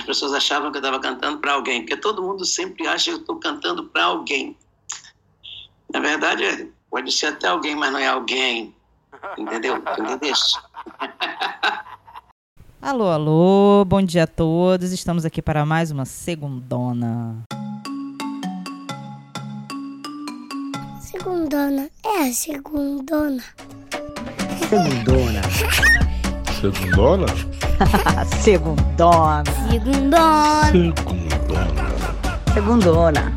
as pessoas achavam que eu estava cantando para alguém, porque todo mundo sempre acha que eu estou cantando para alguém. Na verdade, pode ser até alguém, mas não é alguém. Entendeu? Entendeu? Alô, alô, bom dia a todos. Estamos aqui para mais uma segundona. Segundona, é a segundona. Segundona. Segundona? Segundona. Segundona. Segundona. A segundona.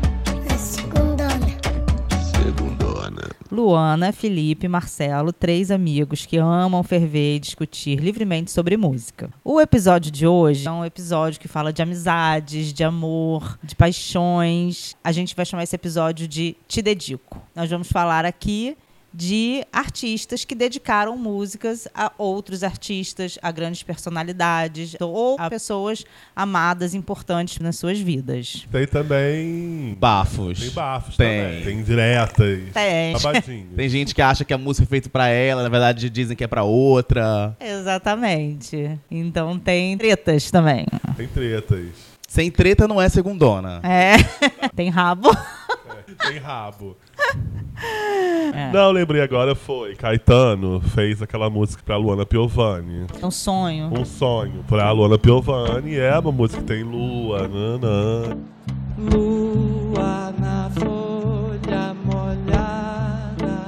Luana, Felipe, Marcelo, 3 amigos que amam ferver e discutir livremente sobre música. O episódio de hoje é um episódio que fala de amizades, de amor, de paixões. A gente vai chamar esse episódio de Te Dedico. Nós vamos falar aqui de artistas que dedicaram músicas a outros artistas, a grandes personalidades ou a pessoas amadas, importantes nas suas vidas. Tem também bafos. Tem bafos Tem. também. Tem diretas. Tem. Babadinhos. Tem gente que acha que a música é feita pra ela, na verdade dizem que é pra outra. Exatamente. Então tem tretas também. Tem tretas. Sem treta não é segundona. É. Tem rabo. Tem rabo. Não, lembrei agora, foi Caetano fez aquela música pra Luana Piovani. É um sonho. Um sonho pra Luana Piovani. É uma música que tem lua, nanã. Lua na folha molhada,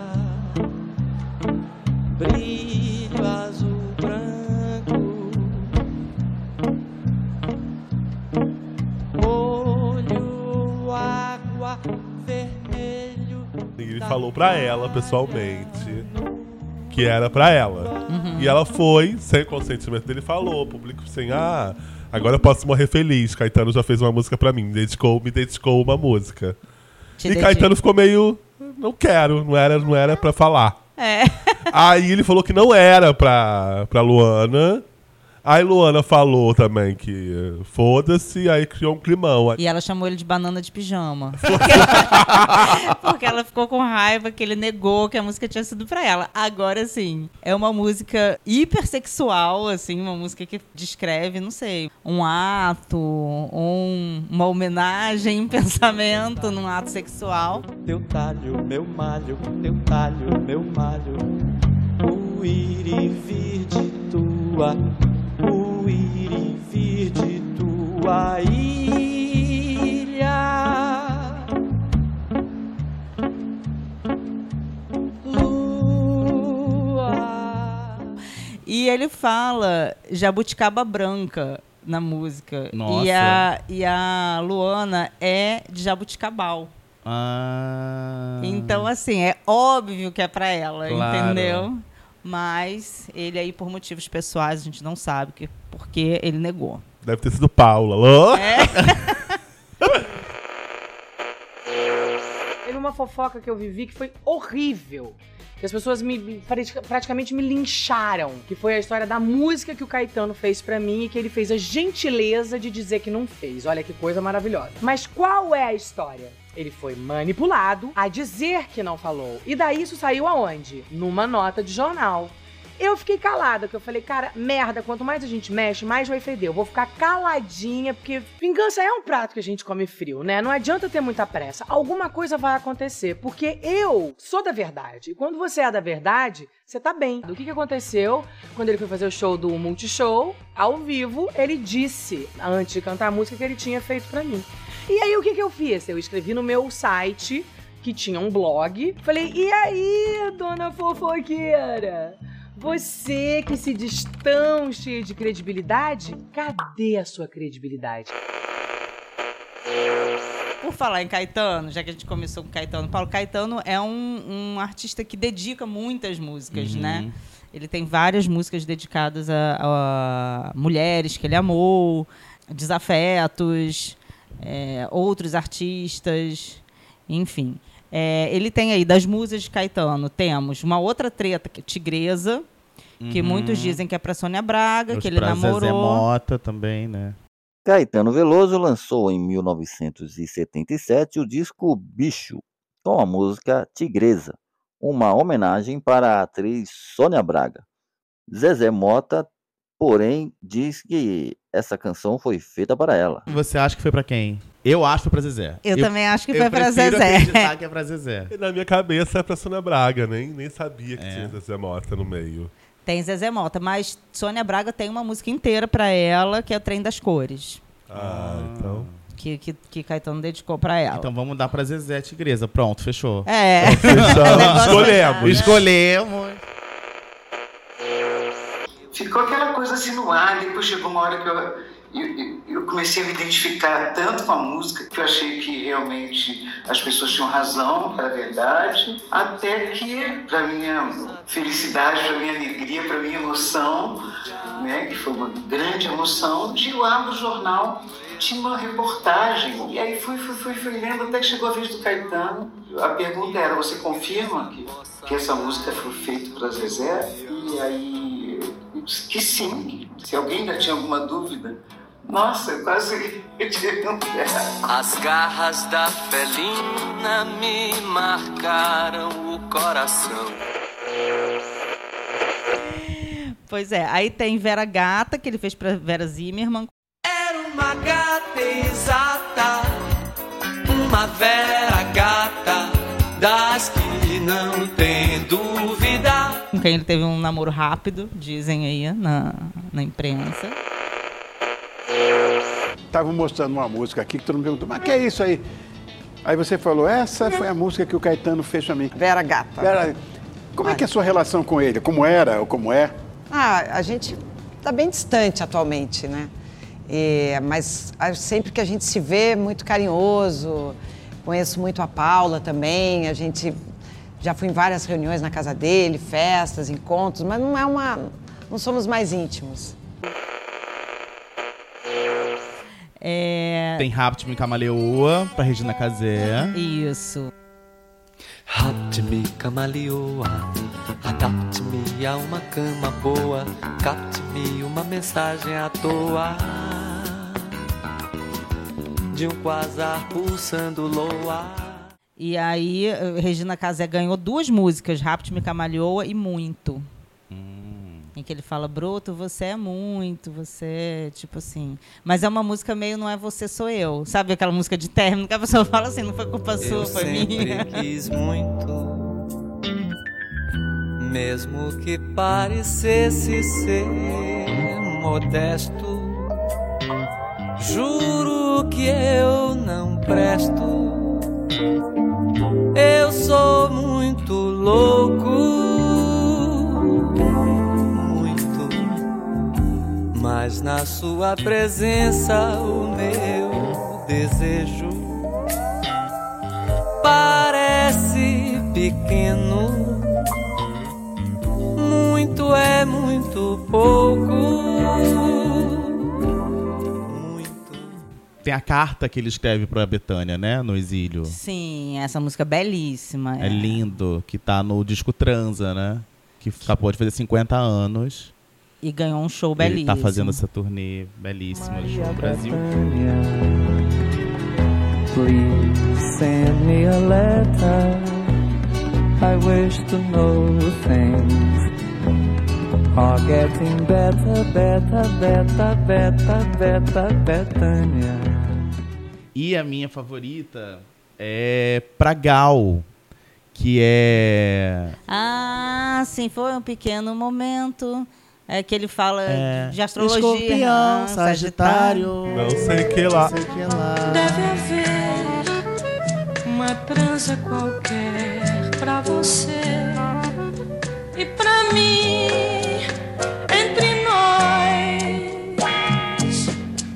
brilho azul branco, olho água vermelho. E ele falou pra ela, pessoalmente, que era pra ela. E ela foi, sem consentimento dele, falou, público assim, agora eu posso morrer feliz. Caetano já fez uma música pra mim, me dedicou uma música. E Caetano ficou meio, não quero, não era pra falar. É. Aí ele falou que não era pra Luana. Aí Luana falou também que foda-se, aí criou um climão. E ela chamou ele de banana de pijama. Porque ela ficou com raiva que ele negou que a música tinha sido pra ela. Agora, assim, é uma música hipersexual, assim, uma música que descreve, não sei, um ato, uma homenagem, um pensamento num ato sexual. Teu talho, meu malho, teu talho, meu malho, o ir e vir de tua, o ir e vir de tua ilha. Lua. E ele fala jabuticaba branca na música. Nossa. E a Luana é de jabuticabal. Então, assim, é óbvio que é pra ela, Claro. entendeu? Mas ele aí, por motivos pessoais, a gente não sabe porque ele negou. Deve ter sido Paula. Alô? Teve uma fofoca que eu vivi que foi horrível. Que as pessoas praticamente me lincharam. Que foi a história da música que o Caetano fez pra mim e que ele fez a gentileza de dizer que não fez. Olha que coisa maravilhosa. Mas qual é a história? Ele foi manipulado a dizer que não falou. E daí isso saiu aonde? Numa nota de jornal. Eu fiquei calada, porque eu falei, cara, merda, quanto mais a gente mexe, mais vai feder. Eu vou ficar caladinha, porque vingança é um prato que a gente come frio, né? Não adianta ter muita pressa. Alguma coisa vai acontecer, porque eu sou da verdade. E quando você é da verdade, você tá bem. O que aconteceu? Quando ele foi fazer o show do Multishow, ao vivo, ele disse, antes de cantar a música, que ele tinha feito pra mim. E aí, o que eu fiz? Eu escrevi no meu site, que tinha um blog, falei, e aí, dona fofoqueira? Você que se diz tão cheia de credibilidade, cadê a sua credibilidade? Por falar em Caetano, já que a gente começou com Caetano, Paulo Caetano é um artista que dedica muitas músicas, né? Ele tem várias músicas dedicadas a mulheres que ele amou, desafetos, outros artistas, enfim. Ele tem aí, das musas de Caetano, temos uma outra treta, que é Tigresa, que muitos dizem que é pra Sônia Braga, que ele namorou. Zezé Mota também, né? Caetano Veloso lançou em 1977 o disco Bicho, com a música Tigresa, uma homenagem para a atriz Sônia Braga. Zezé Mota, porém, diz que essa canção foi feita para ela. Você acha que foi pra quem? Eu acho que foi pra Zezé. Eu também acho que foi pra Eu prefiro Zezé. acreditar que é pra Zezé. E na minha cabeça é pra Sônia Braga, nem sabia que tinha Zezé Mota no meio. Tem Zezé Mota, mas Sônia Braga tem uma música inteira pra ela, que é o Trem das Cores. Então... Que Caetano dedicou pra ela. Então vamos dar pra Zezé Tigresa. Pronto, fechou. Escolhemos. Ficou aquela coisa assim no ar, depois chegou uma hora que eu comecei a me identificar tanto com a música que eu achei que realmente as pessoas tinham razão, era verdade, até que, para minha felicidade, para minha alegria, para minha emoção, né, que foi uma grande emoção, de lá no jornal tinha uma reportagem, e aí fui lendo até que chegou a vez do Caetano. A pergunta era: você confirma que essa música foi feita para Zezé? E aí eu disse que sim. Se alguém ainda tinha alguma dúvida, nossa, eu quase tive um berro. As garras da felina me marcaram o coração. Pois é, aí tem Vera Gata, que ele fez pra Vera Zimmermann. Era uma gata exata, uma Vera Gata, das que não tem dúvida. Com quem ele teve um namoro rápido, dizem aí na imprensa. Estavam mostrando uma música aqui que todo mundo perguntou: mas que é isso aí? Aí você falou: essa foi a música que o Caetano fez pra mim. Vera Gata. Vera, como é que é a sua relação com ele? Como era ou como é? A gente tá bem distante atualmente, né? Mas sempre que a gente se vê, muito carinhoso. Conheço muito a Paula também. A gente já foi em várias reuniões na casa dele, festas, encontros, mas não somos mais íntimos. Tem Rapte-me Camaleoa, pra Regina Casé. Isso. Rapte-me camaleoa, adapte-me a uma cama boa, capte-me uma mensagem à toa, de um quasar pulsando loa. E aí, Regina Casé ganhou 2 músicas, Rapte-me Camaleoa e Muito. Em que ele fala: broto, você é muito, você, tipo assim. Mas é uma música meio não é você, sou eu. Sabe aquela música de término que a pessoa fala assim: não foi culpa sua, foi minha. Eu sempre quis muito, mesmo que parecesse ser modesto. Juro que eu não presto. Eu sou muito louco. Mas na sua presença o meu desejo parece pequeno. Muito é muito pouco. Tem a carta que ele escreve pra Bethânia, né? No exílio. Sim, essa música é belíssima. É lindo, que tá no disco Transa, né? Que acabou de fazer 50 anos. E ganhou um show belíssimo. Ele tá fazendo essa turnê belíssima no Brasil. Please send me a letter. I wish to know things are getting better, Bethânia. E a minha favorita é pra Gal, que é... Ah, sim, foi um pequeno momento... É que ele fala de astrologia. Escorpião, Sagitário. Não sei que lá. Deve haver uma trança qualquer pra você e pra mim, entre nós.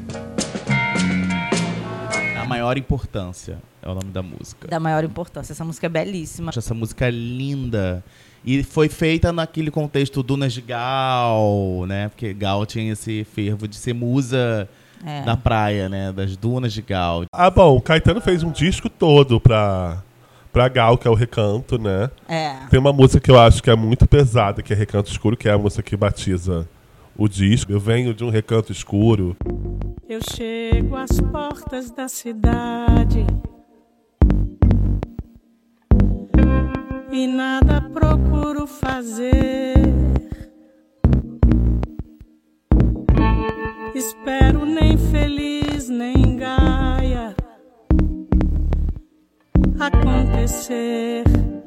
A Maior Importância é o nome da música. Da Maior Importância. Essa música é belíssima. Essa música é linda. E foi feita naquele contexto Dunas de Gal, né? Porque Gal tinha esse fervo de ser musa da praia, né? Das Dunas de Gal. Ah, bom, o Caetano fez um disco todo pra Gal, que é o Recanto, né? Tem uma música que eu acho que é muito pesada, que é Recanto Escuro, que é a música que batiza o disco. Eu venho de um recanto escuro. Eu chego às portas da cidade e nada procuro fazer. Espero acontecer.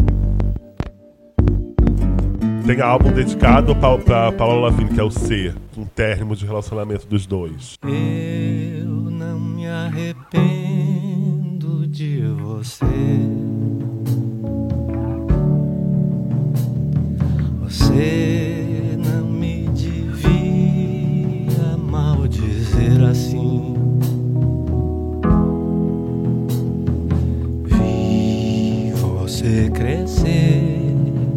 Tem álbum dedicado pra Paula Lavigne, que é o C, um término de relacionamento dos dois. Eu não me arrependo de você. Você não me devia maldizer assim. Vi você crescer,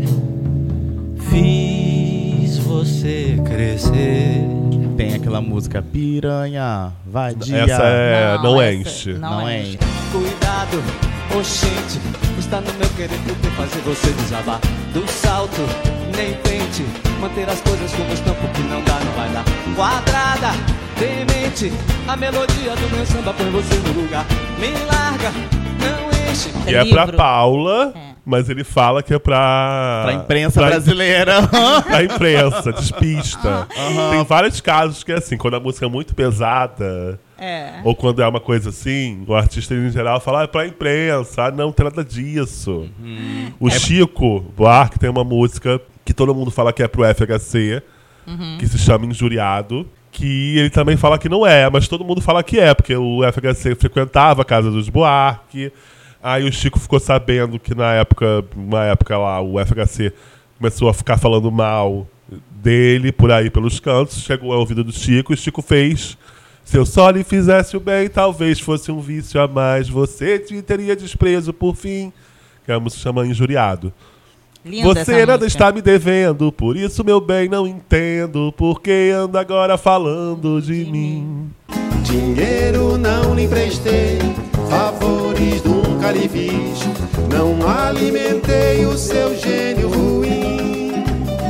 fiz você crescer. Tem aquela música Piranha, vadia. Essa é Não Enche. Não enche. Cuidado, oxente, está no meu querer poder fazer você desabar do salto. Nem tente manter as coisas como estão, porque não dá, não vai dar. Quadrada, demente, a melodia do meu samba põe você no lugar. Me larga, não enche. E é pra Paula, mas ele fala que é pra imprensa brasileira. Pra imprensa, despista. Tem vários casos que é assim, quando a música é muito pesada, ou quando é uma coisa assim, o artista em geral fala, é pra imprensa, não tem nada disso. O Chico Buarque tem uma música que todo mundo fala que é pro FHC, que se chama Injuriado, que ele também fala que não é, mas todo mundo fala que é, porque o FHC frequentava a casa dos Buarque. Aí o Chico ficou sabendo que na época lá, o FHC começou a ficar falando mal dele por aí pelos cantos, chegou ao ouvido do Chico, e o Chico fez: se eu só lhe fizesse o bem, talvez fosse um vício a mais, você te teria desprezo por fim. Que a música chama Injuriado. Linda você nada está me devendo, por isso, meu bem, não entendo por que anda agora falando de mim. Dinheiro não lhe emprestei, favores nunca lhe fiz, não alimentei o seu gênio ruim.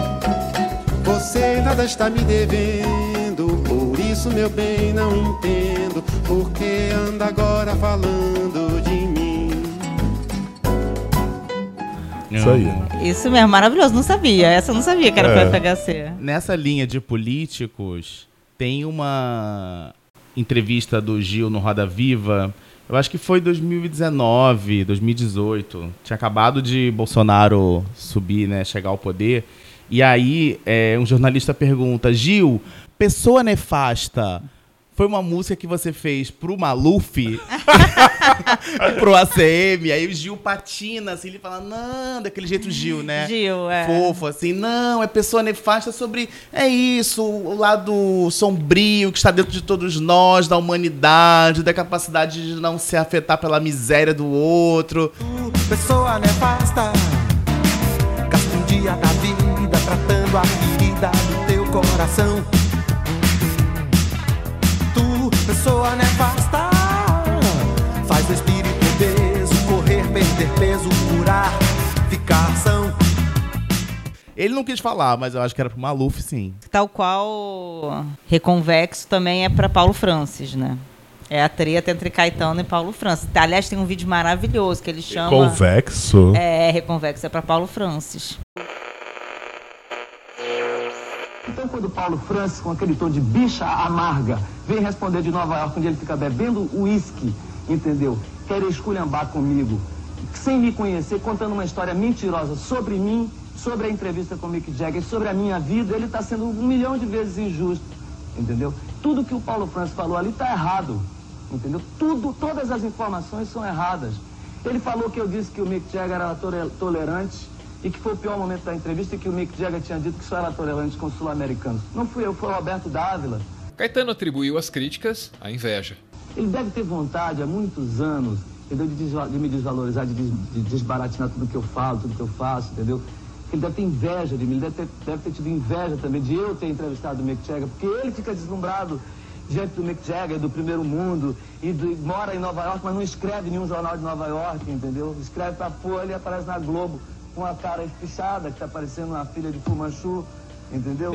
Você nada está me devendo, por isso, meu bem, não entendo por que anda agora falando de mim. Isso aí. Isso mesmo, maravilhoso. Não sabia. Essa eu não sabia que era pro FHC. Nessa linha de políticos, tem uma entrevista do Gil no Roda Viva, eu acho que foi 2019, 2018. Tinha acabado de Bolsonaro subir, né, chegar ao poder. E aí, um jornalista pergunta: Gil, Pessoa Nefasta foi uma música que você fez pro Maluf e pro ACM? Aí o Gil patina, assim, ele fala, não, daquele jeito Gil, né? Gil, fofo, assim, não, é Pessoa Nefasta sobre, é isso, o lado sombrio que está dentro de todos nós, da humanidade, da capacidade de não se afetar pela miséria do outro. Pessoa nefasta, gasta um dia da vida tratando a ferida do teu coração. Pessoa nefasta, faz o espírito obeso correr, perder peso, curar, ficar são. Ele não quis falar, mas eu acho que era pro Maluf, sim. Tal qual Reconvexo também é pra Paulo Francis, né? É a treta entre Caetano e Paulo Francis. Aliás, tem um vídeo maravilhoso que ele chama... Reconvexo? Reconvexo é pra Paulo Francis. Então, quando Paulo Francis, com aquele tom de bicha amarga, vem responder de Nova York, onde ele fica bebendo uísque, entendeu? Quer esculhambar comigo, sem me conhecer, contando uma história mentirosa sobre mim, sobre a entrevista com o Mick Jagger, sobre a minha vida, ele está sendo 1 milhão de vezes injusto, entendeu? Tudo que o Paulo Francis falou ali está errado, entendeu? Todas as informações são erradas. Ele falou que eu disse que o Mick Jagger era tolerante, e que foi o pior momento da entrevista, e que o Mick Jagger tinha dito que só era tolerante com os sul-americanos. Não fui eu, foi o Roberto Dávila. Caetano atribuiu as críticas à inveja. Ele deve ter vontade há muitos anos, entendeu, de me desvalorizar, de desbaratinar tudo que eu falo, tudo que eu faço, entendeu? Ele deve ter inveja de mim, ele deve ter tido inveja também de eu ter entrevistado o Mick Jagger, porque ele fica deslumbrado diante do Mick Jagger, do primeiro mundo, e mora em Nova York, mas não escreve em nenhum jornal de Nova York, entendeu? Escreve pra Folha e aparece na Globo, com a cara espichada, que tá parecendo uma filha de Fu Manchu, entendeu?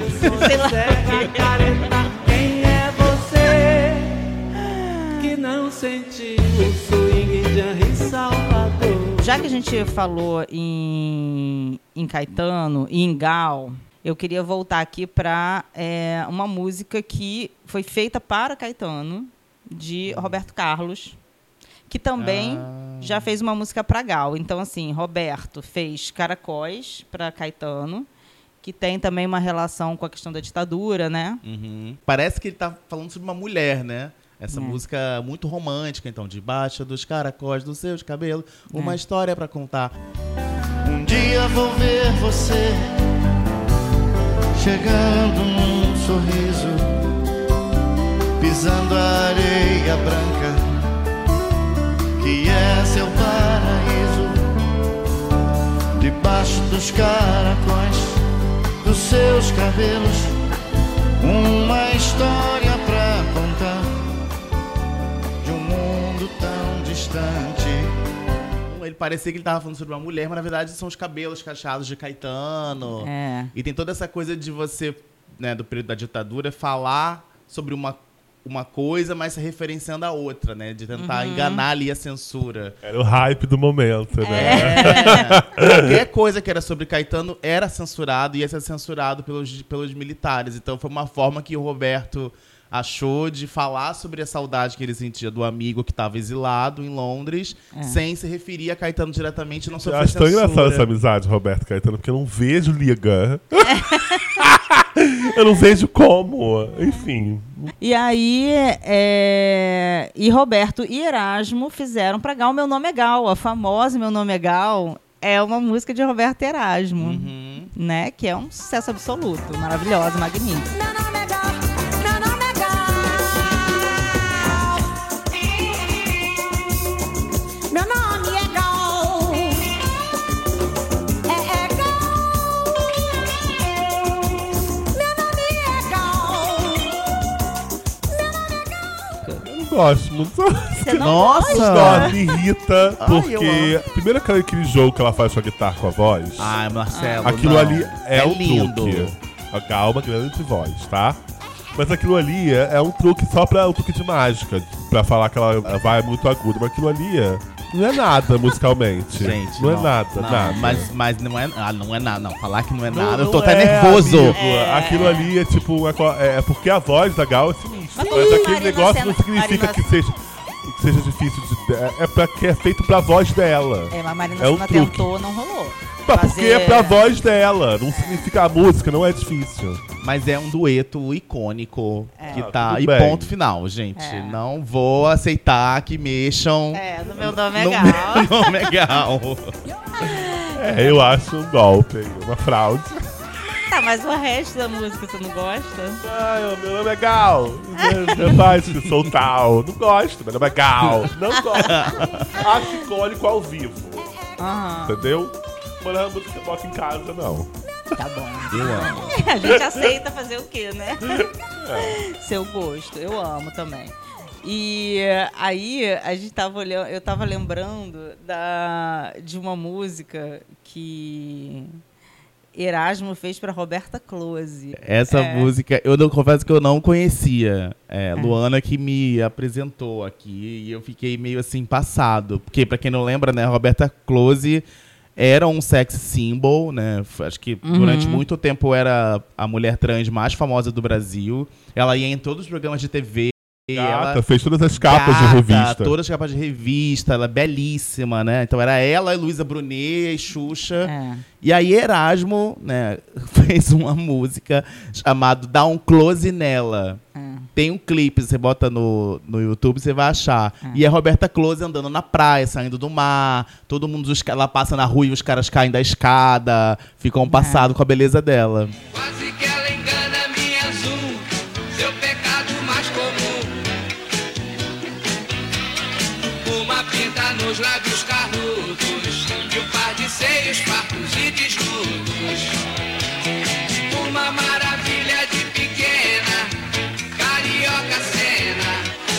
Quem é você que não sentiu o swing de Henri Salvador? Já que a gente falou em Caetano e em Gal, eu queria voltar aqui para uma música que foi feita para Caetano, de Roberto Carlos, que também já fez uma música pra Gal. Então, assim, Roberto fez Caracóis pra Caetano, que tem também uma relação com a questão da ditadura, né? Parece que ele tá falando sobre uma mulher, né? Essa música muito romântica, então, debaixo dos caracóis dos seus cabelos, uma história pra contar. Um dia vou ver você chegando num sorriso, pisando a areia branca, que é seu paraíso, debaixo dos caracóis dos seus cabelos, uma história pra contar de um mundo tão distante. Ele parecia que ele tava falando sobre uma mulher, mas na verdade são os cabelos cacheados de Caetano. E tem toda essa coisa de você, né, do período da ditadura, falar sobre uma coisa, mas se referenciando a outra, né? De tentar enganar ali a censura. Era o hype do momento, né? Qualquer coisa que era sobre Caetano era censurado e ia ser censurado pelos militares. Então foi uma forma que o Roberto achou de falar sobre a saudade que ele sentia do amigo que estava exilado em Londres, sem se referir a Caetano diretamente, não sofrer censura. Eu acho tão engraçada essa amizade, Roberto e Caetano, porque eu não vejo liga. Eu não vejo como. Enfim. E aí, e Roberto e Erasmo fizeram pra Gal Meu Nome é Gal. A famosa Meu Nome é Gal é uma música de Roberto e Erasmo, né? Que é um sucesso absoluto, maravilhosa, magnífica. Gosto muito. Nossa! Me irrita, porque primeiro aquele jogo que ela faz com a guitarra com a voz. Ai, Marcelo, aquilo ali é um lindo. truque. A Gal, uma grande voz, tá? Mas aquilo ali é um truque só pra um truque de mágica, pra falar que ela vai muito aguda. Mas aquilo ali não é nada musicalmente. Gente, não é nada, nada. Mas não é, não é nada. Não, falar que não é nada, eu tô até nervoso. Amigo, aquilo ali é tipo é porque a voz da Gal é sinistra. Mas aquele negócio não significa que seja difícil de. Que é feito pra voz dela. Mas Marina Senna tentou, não rolou. Porque é pra voz dela. Não significa a música, não é difícil. Mas é um dueto icônico que tá. E bem. Ponto final, gente. Não vou aceitar que mexam. No Meu Nome é Gal. Meu Nome é Gal. Eu acho um golpe, uma fraude. Tá, mas o resto da música você não gosta? Meu nome é Gal. Faz que sou tal. Não gosto, meu nome é Gal. Não gosto. Acho icônico ao vivo. Entendeu? Mas a música que eu boto em casa, não. Tá bom. Eu amo. A gente aceita fazer o quê, né? Seu gosto. Eu amo também. E aí, a gente tava olhando, eu tava lembrando de uma música que Erasmo fez para Roberta Close. Essa música, confesso que eu não conhecia. Luana que me apresentou aqui e eu fiquei meio assim passado. Porque, pra quem não lembra, né, Roberta Close era um sex symbol, né? Acho que durante muito tempo era a mulher trans mais famosa do Brasil. Ela ia em todos os programas de TV. Ela fez todas as capas de revista. Todas as capas de revista, ela é belíssima, né? Então era ela, Luísa Brunet, Xuxa. E aí Erasmo, né, fez uma música chamada Dá um Close Nela. Tem um clipe, você bota no YouTube, você vai achar. E é Roberta Close andando na praia, saindo do mar. Todo mundo, ela passa na rua e os caras caem da escada. Ficam passados com a beleza dela. Quase que ela engana minha azul, seu pecado mais comum. Uma pinta nos lábios carnudos e um par de seios fartos e desnudos. Uma maravilha de pequena, carioca cena.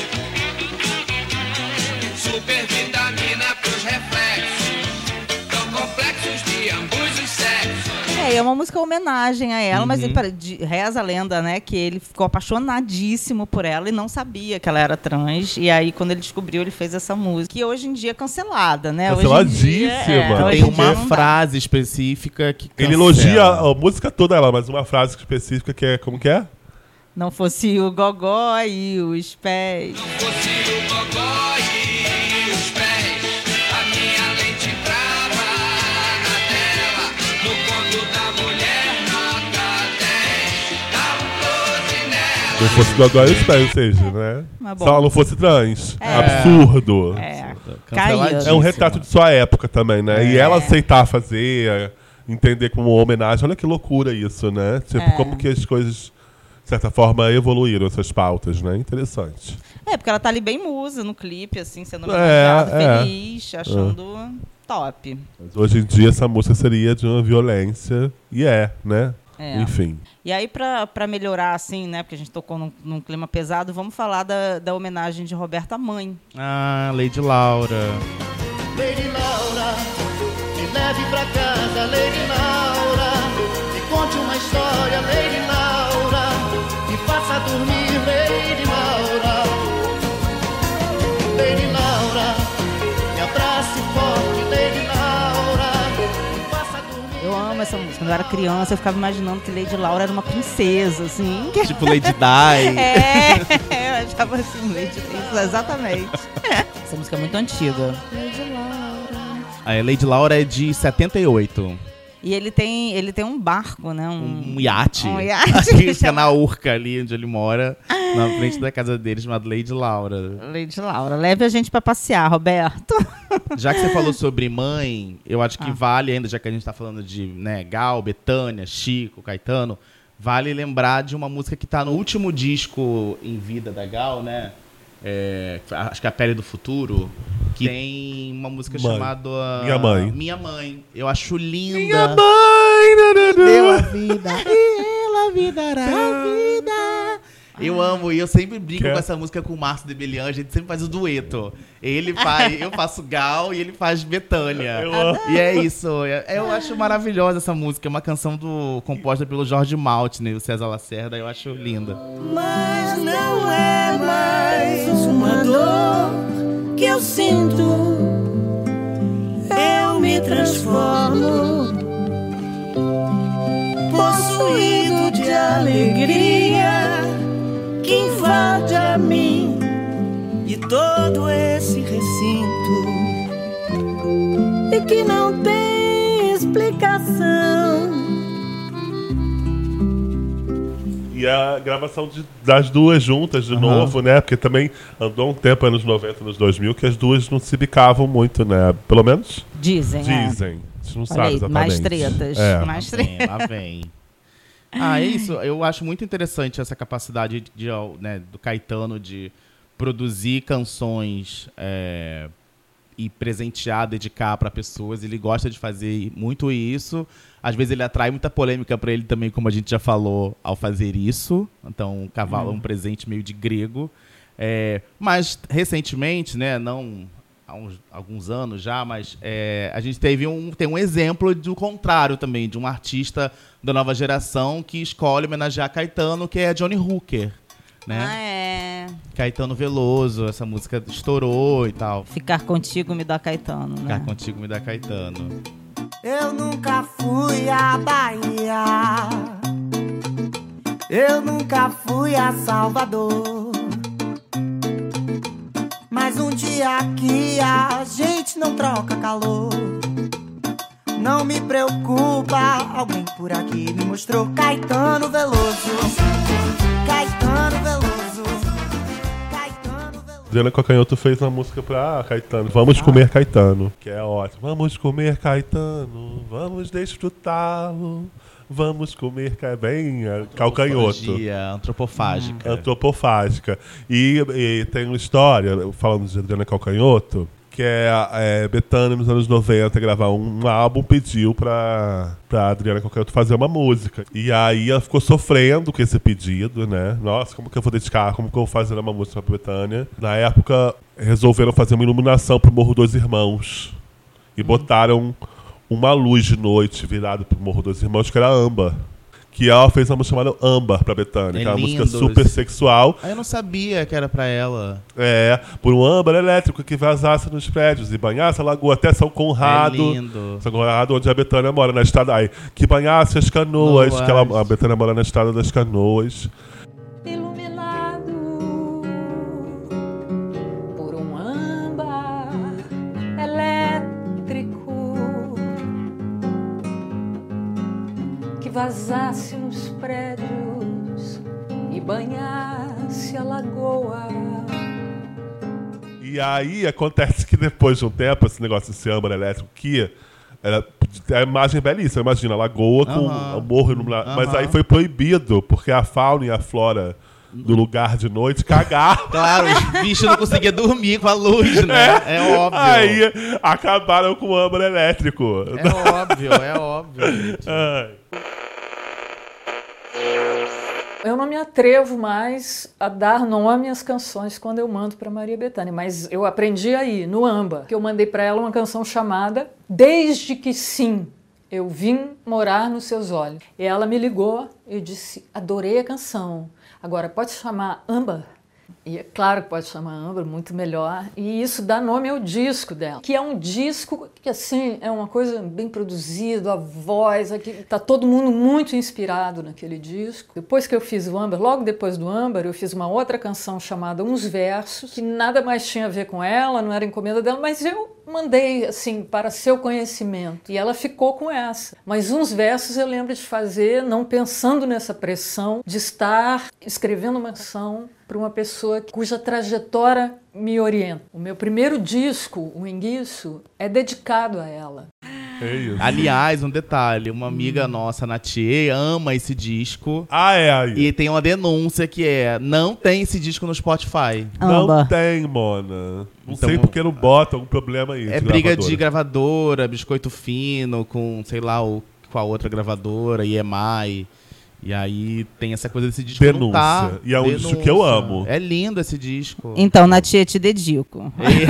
Super vitamina pros reflexos, tão complexos de ambos os sexos. É uma música homenagem a ela, mas reza a lenda, né, que ele ficou apaixonadíssimo por ela e não sabia que ela era trans. E aí, quando ele descobriu, ele fez essa música, que hoje em dia é cancelada, né? Canceladíssima. Tem uma frase específica que cancela. Ele elogia a música toda ela, mas uma frase específica que é, como que é? Não fosse o gogó e os pés. Não fosse o gogó e os fosse do Glória Spencer, né? Mas Se bom. ela não fosse trans. É. Absurdo. Caiu. É um retrato de sua época também, né? E É. ela aceitar fazer, entender como uma homenagem. Olha que loucura isso, né? Tipo, como que as coisas, de certa forma, evoluíram essas pautas, né? Interessante. Porque ela tá ali bem musa no clipe, assim, sendo homenageada, É. feliz, achando top. Mas hoje em dia essa música seria de uma violência. E né? Enfim. E aí, pra melhorar, assim, né? Porque a gente tocou num clima pesado, vamos falar da homenagem de Roberta Mãe. Ah, Lady Laura. Lady Laura, me leve pra casa, Lady Laura. Me conte uma história, Lady Laura. Me faça dormir, Lady Laura. Lady Laura, me abrace forte, Lady Laura. Me faça dormir. Eu amo essa música. Quando eu era criança, eu ficava imaginando que Lady Laura era uma princesa, assim. Tipo Lady Di. Eu achava assim, Lady exatamente. Essa música é muito antiga. Lady Laura. A Lady Laura é de 78. E ele tem um barco, né? Um iate. Um iate. Que fica na Urca, ali onde ele mora, na frente da casa dele, chamado Lady Laura. Lady Laura, leve a gente pra passear, Roberto. Já que você falou sobre mãe, eu acho que vale ainda, já que a gente tá falando de, né, Gal, Bethânia, Chico, Caetano, vale lembrar de uma música que tá no último disco em vida da Gal, né? Acho que é A Pele do Futuro, que tem uma música chamada Minha Mãe. Minha Mãe. Eu acho linda. Minha mãe! Deu a vida, ela me dará a vida. Eu amo, e eu sempre brinco com essa música com o Márcio Debelian, a gente sempre faz o dueto. Eu faço Gal e ele faz Bethânia. E é isso, eu acho maravilhosa essa música, é uma canção composta pelo Jorge Maltner e o César Lacerda, eu acho linda. Mas não é mais uma dor que eu sinto, eu me transformo, possuído de alegria que invade a mim e todo esse recinto e que não tem explicação. E a gravação das duas juntas de novo, né? Porque também andou um tempo, anos 90, anos 2000, que as duas não se bicavam muito, né? Pelo menos Dizem. A gente não sabe aí, exatamente. mais tretas. Mais tretas. Lá vem. É isso. Eu acho muito interessante essa capacidade né, do Caetano de produzir canções e presentear, dedicar para pessoas. Ele gosta de fazer muito isso. Às vezes ele atrai muita polêmica para ele também, como a gente já falou, ao fazer isso. Então, o cavalo é um presente meio de grego. Mas, recentemente, né, não há alguns anos já, mas a gente tem um exemplo do contrário também, de um artista da nova geração que escolhe homenagear Caetano, que é Johnny Hooker, né? Caetano Veloso, essa música estourou e tal. Ficar Contigo Me Dá Caetano, né? Ficar Contigo Me Dá Caetano. Eu nunca fui à Bahia, eu nunca fui a Salvador, mas um dia aqui a gente não troca calor. Não me preocupa, alguém por aqui me mostrou Caetano Veloso. Caetano Veloso. Caetano Veloso. Adriana Calcanhoto fez uma música pra Caetano, Vamos Comer Caetano, que é ótimo. Vamos comer Caetano, vamos desfrutá-lo. Vamos comer bem Calcanhoto. Antropofágica. Antropofágica. E tem uma história, falando de Adriana Calcanhoto, que Bethânia, nos anos 90, gravar um álbum, pediu pra Adriana Calcanhoto fazer uma música. E aí ela ficou sofrendo com esse pedido, né? Nossa, como que eu vou dedicar? Como que eu vou fazer uma música pra Bethânia? Na época, resolveram fazer uma iluminação pro Morro dos Irmãos. E botaram uma luz de noite virada pro Morro dos Irmãos, que era âmbar. Que ela fez uma música chamada Âmbar pra Bethânia, que é uma música super sexual. Eu não sabia que era pra ela. Por um âmbar elétrico que vazasse nos prédios e banhasse a lagoa até São Conrado. Lindo. São Conrado, onde a Bethânia mora, na estrada. Aí, que banhasse as canoas, que a Bethânia mora na estrada das canoas. Iluminado por um âmbar elétrico que vazasse nos prédios e banhasse E aí acontece que depois de um tempo, esse negócio desse âmbar elétrico que a imagem é belíssima, imagina, lagoa com um morro, mas aí foi proibido, porque a fauna e a flora do lugar de noite cagaram. Claro, os bichos não conseguiam dormir com a luz, né? É óbvio. Aí acabaram com o âmbar elétrico. É óbvio. Gente. Eu não me atrevo mais a dar nome às canções quando eu mando para Maria Bethânia, mas eu aprendi aí, no AMBA, que eu mandei para ela uma canção chamada Desde que Sim, Eu Vim Morar nos Seus Olhos. E ela me ligou e disse, adorei a canção, agora pode chamar AMBA? E é claro que pode chamar AMBA, muito melhor. E isso dá nome ao disco dela, que é um disco que, assim, é uma coisa bem produzida, a voz, aqui, tá todo mundo muito inspirado naquele disco. Depois que eu fiz o AMBA, logo depois do AMBA, eu fiz uma outra canção chamada Uns Versos, que nada mais tinha a ver com ela, não era encomenda dela, mas eu mandei, assim, para seu conhecimento. E ela ficou com essa. Mas Uns Versos eu lembro de fazer, não pensando nessa pressão de estar escrevendo uma canção para uma pessoa cuja trajetória me orienta. O meu primeiro disco, o Enguiço, é dedicado a ela. É isso. Aliás, um detalhe, uma amiga nossa, Natie, ama esse disco. Aí. E tem uma denúncia que não tem esse disco no Spotify. Não tem, Mona. Não sei porque não bota, algum problema aí. É briga de gravadora, Biscoito Fino, com, sei lá, com a outra gravadora, EMI. E aí tem essa coisa desse disco. Denúncia. Não tá. E é um disco que eu amo. É lindo esse disco. Então, Natia, te dedico.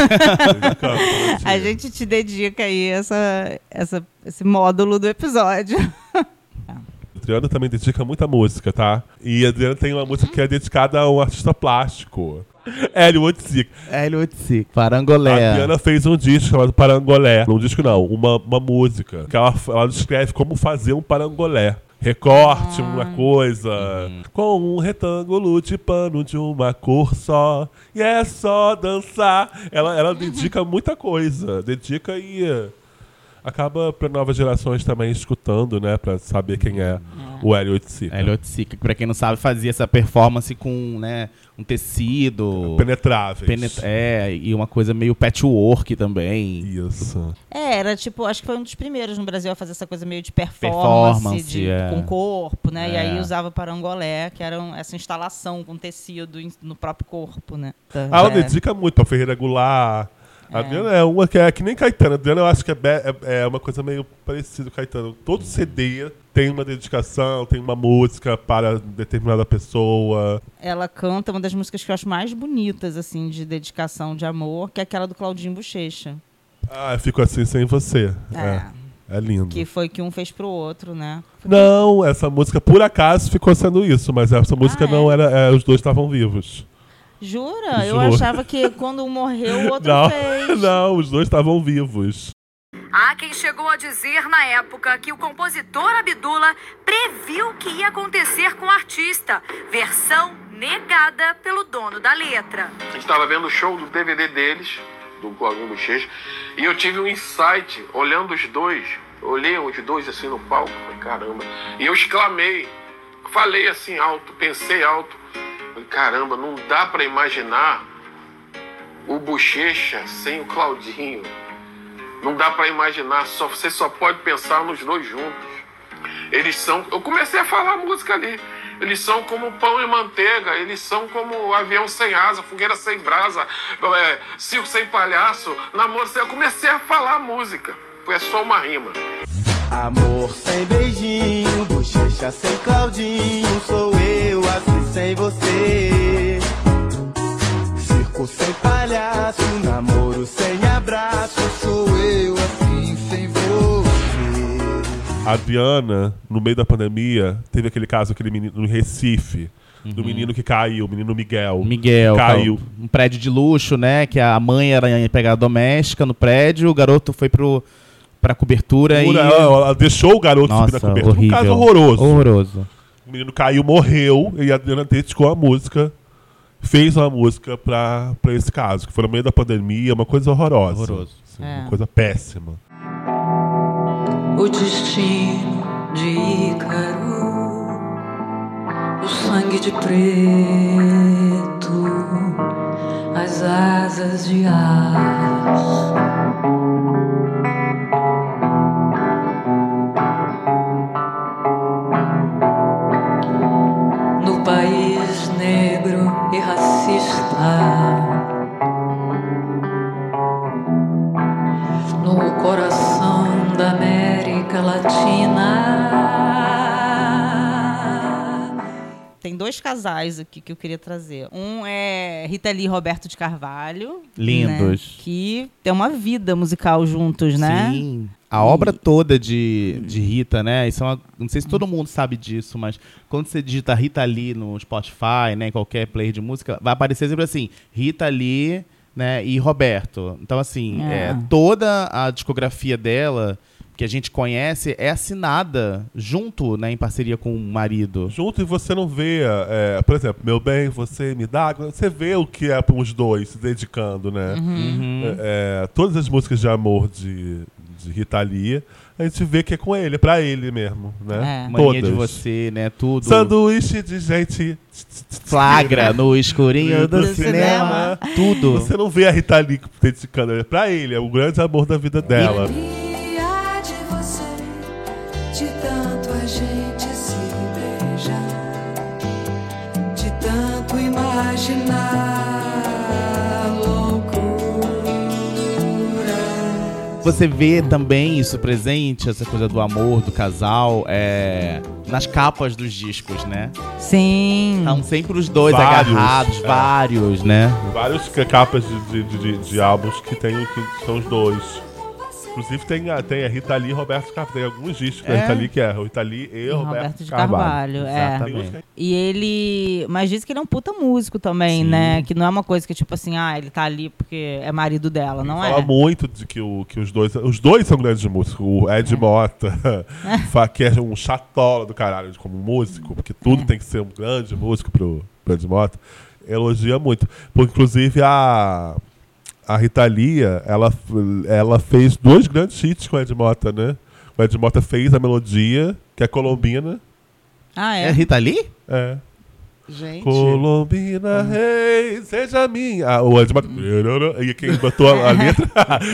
A gente te dedica aí esse módulo do episódio. A Adriana também dedica muita música, tá? E a Adriana tem uma música que é dedicada a um artista plástico. Hélio Oiticic. Parangolé. A Adriana fez um disco chamado Parangolé. Um disco não, uma música. Que ela descreve como fazer um parangolé. Recorte uma coisa com um retângulo de pano de uma cor só. E é só dançar. Ela dedica muita coisa. Dedica e acaba para novas gerações também escutando, né? Pra saber quem é o Hélio Oiticic. Hélio Oiticic, que pra quem não sabe, fazia essa performance com, né, um tecido penetráveis. E uma coisa meio patchwork também. Isso. Era tipo, acho que foi um dos primeiros no Brasil a fazer essa coisa meio de performance com corpo, né? E aí usava parangolé, que era essa instalação com tecido no próprio corpo, né? Ela dedica muito pra Ferreira Goulart. A Adriana é uma que é que nem Caetano. A Adriana eu acho que é uma coisa meio parecida com Caetano. Todo CD tem uma dedicação, tem uma música para determinada pessoa. Ela canta uma das músicas que eu acho mais bonitas, assim, de dedicação de amor, que é aquela do Claudinho Bochecha. Eu fico assim sem você. É lindo. Que foi que um fez pro outro, né? Não, essa música por acaso ficou sendo isso, mas essa música não era. Os dois estavam vivos. Jura? Eu achava que quando um morreu, o outro fez. Não, os dois estavam vivos. Há quem chegou a dizer na época que o compositor Abdullah previu o que ia acontecer com o artista. Versão negada pelo dono da letra. A gente estava vendo o show do DVD deles, do Claudinho Bochecha, e eu tive um insight olhando os dois. Olhei os dois assim no palco, falei, caramba. E eu exclamei, falei assim alto, pensei alto. Caramba, não dá pra imaginar o Bochecha sem o Claudinho. Não dá pra imaginar, você só pode pensar nos dois juntos. Eles são... Eu comecei a falar a música ali. Eles são como pão e manteiga, eles são como avião sem asa, fogueira sem brasa, circo sem palhaço, namoro sem... Eu comecei a falar a música. Foi só uma rima. Amor sem beijinho, Bochecha sem Claudinho, sou eu assim sem você. Circo sem palhaço, namoro sem abraço, sou eu assim sem você. A Adriana, no meio da pandemia, teve aquele caso, aquele menino no Recife, do menino que caiu, o menino Miguel. Caiu. Um prédio de luxo, né? Que a mãe era empregada doméstica no prédio, o garoto foi pra cobertura e... Ela deixou o garoto subir na cobertura. Horrível. Um caso horroroso. Horroroso. O menino caiu, morreu, e a Adriana dedicou a música, fez uma música pra esse caso, que foi no meio da pandemia, uma coisa horrorosa. Horroroso. Assim, uma coisa péssima. O destino de Ícaro, o sangue de preto, as asas de ar. No país negro e racista, no coração da América Latina. Tem 2 casais aqui que eu queria trazer. Um é Rita Lee e Roberto de Carvalho. Lindos. Né, que tem uma vida musical juntos, né? Sim. A obra toda de Rita, né? Isso é uma, não sei se todo mundo sabe disso, mas quando você digita Rita Lee no Spotify, né, em qualquer player de música, vai aparecer sempre assim, Rita Lee, né, e Roberto. Então, assim, toda a discografia dela, que a gente conhece, é assinada junto, né, em parceria com o marido. Junto, e você não vê, por exemplo, Meu Bem, Você Me Dá, você vê o que é para os dois se dedicando, né? Todas as músicas de amor de Rita Lee, a gente vê que é com ele, é pra ele mesmo, né? Mania de Você, né? Tudo. Sanduíche de gente flagra no escurinho do cinema. Tudo. Você não vê a Rita Lee dedicando, é pra ele, é o grande amor da vida dela. De tanto a gente se beijar, de tanto imaginar loucura. Você vê também isso presente, essa coisa do amor, do casal, nas capas dos discos, né? Sim. Estão sempre os dois agarrados, vários, né? Vários capas de álbuns que são os dois. Inclusive tem a Rita Lee e Roberto Carvalho. Tem alguns discos da Rita Lee que é Rita Lee e Roberto de Carvalho. Exatamente. E ele... Mas diz que ele é um puta músico também, né? Que não é uma coisa que tipo assim, ele tá ali porque é marido dela, não é? Fala muito de que os dois são grandes músicos. O Ed Mota, que é um chatola do caralho como músico, porque tudo tem que ser um grande músico pro Ed Mota, elogia muito. Inclusive a Rita Lee, ela fez 2 grandes hits com o Ed Mota, né? O Ed Mota fez a melodia, que é Colombina. É Rita Lee? É. Gente. Colombina, hey, seja minha. O Ed Mota... E quem botou a letra...